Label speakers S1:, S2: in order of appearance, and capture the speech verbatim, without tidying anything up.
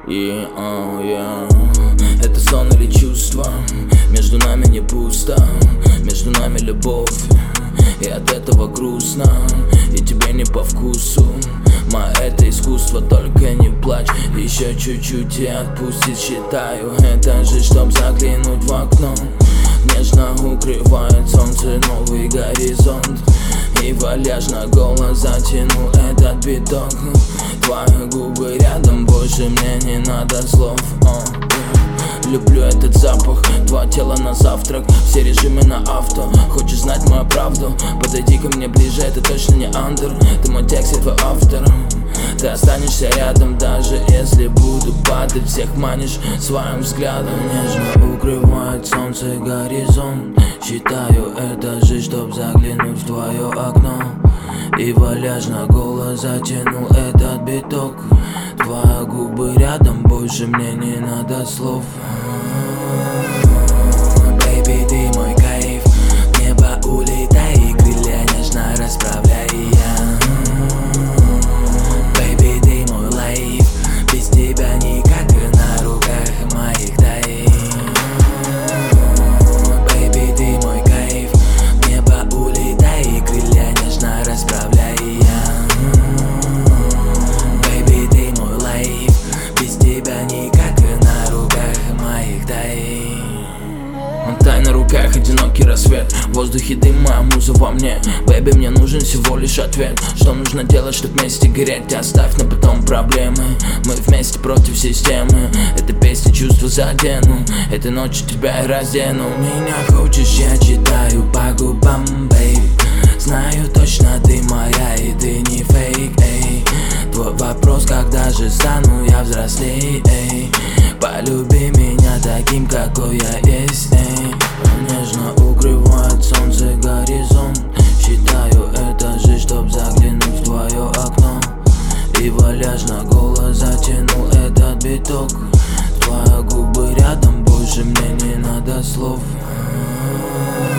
S1: И, oh, yeah. Это сон или чувство? Между нами не пусто, между нами любовь. И от этого грустно, и тебе не по вкусу. Мое это искусство, только не плачь. Еще чуть-чуть и отпустит, считаю этажи, чтоб заглянуть в окно. Нежно укрывает солнце новый горизонт. И вальяжно голос затянул этот биток. Твои губы рядом, больше мне не надо слов. О, люблю этот запах, твое тело на завтрак. Все режимы на авто. Хочешь знать мою правду? Подойди ко мне ближе, это точно не андер. Ты мой текст, я твой автор. Ты останешься рядом, даже если буду падать. Всех манишь своим взглядом. Нежно укрывает солнце горизонт. Считаю этажи, чтоб заглянуть в твое окно. И вальяжно голос затянул этот биток. Твои губы рядом, больше мне не надо слов. Baby, ты мой кайф. В небо улетай, и крылья нежно расправляй я. Baby, ты мой лайф. Без тебя никак, на руках моих дай. Baby, ты мой кайф. В небо улетай, и крылья нежно расправляй я. Baby, ты мой лайф. Без тебя никак, на руках моих дай. Тай на руках, одинокий рассвет. В воздухе дым, моя муза во мне. Бэби, мне нужен всего лишь ответ. Что нужно делать, чтоб вместе гореть? Оставь на потом проблемы. Мы вместе против системы. Эта песня чувства задену. Этой ночью тебя и раздену. Меня хочешь, я читаю по губам, бэйб. Знаю точно, ты моя и ты не фейк, эй. Твой вопрос, когда же стану я взрослей, эй. Полюби меня таким, какой я есть, эй. Нежно укрывает солнце горизонт. Считаю этажи, чтоб заглянуть в твое окно. И вальяжно голос затянул этот биток. Твои губы рядом, больше мне не надо слов.